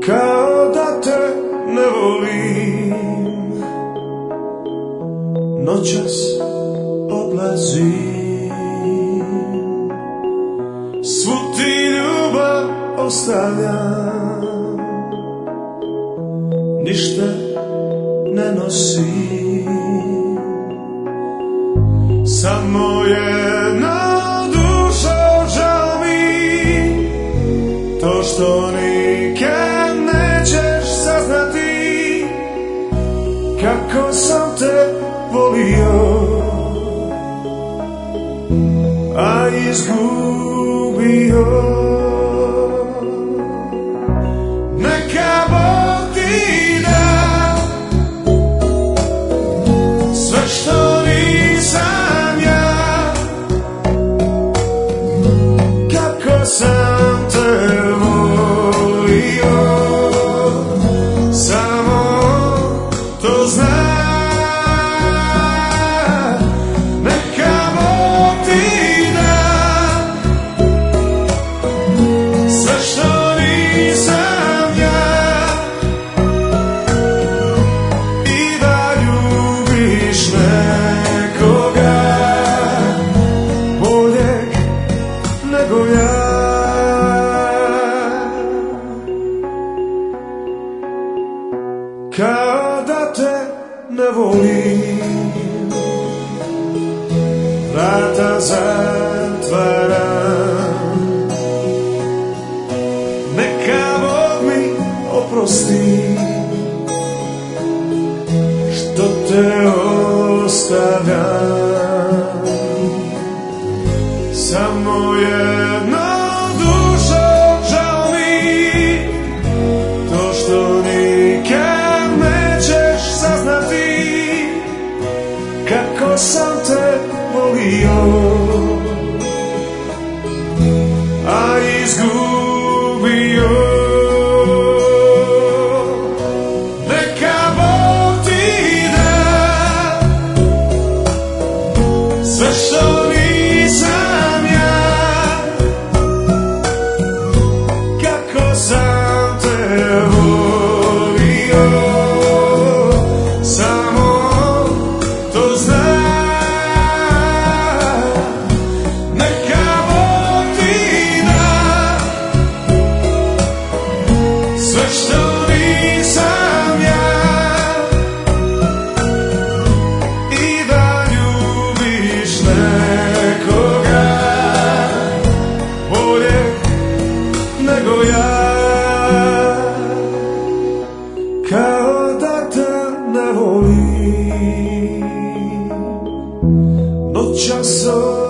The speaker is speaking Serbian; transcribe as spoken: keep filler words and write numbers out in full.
kao da te ne volim. Noćas odlazim, svu ti ljubav ostavljam, ništa ne nosim, samo jedna duša žao mi, to što nikad nećeš saznati kako sam te volio, a izgubio. Neka Bog ti da sve što nisam ja, kako sam te volio, samo to znam. Kao da te ne volim, vrata zatvaram, neka Bog mi oprosti što te ostavljam, samo jedno dušo žao mi, to što nikad nećeš saznati kako sam te volio, a izgubio. Neka Bog ti da sve što nisam ja, kako sam te volio, samo to znam. Neka Bog ti da sve što nisam ja, i da ljubiš nekoga bolje nego ja, kao da te ne volim. Noćas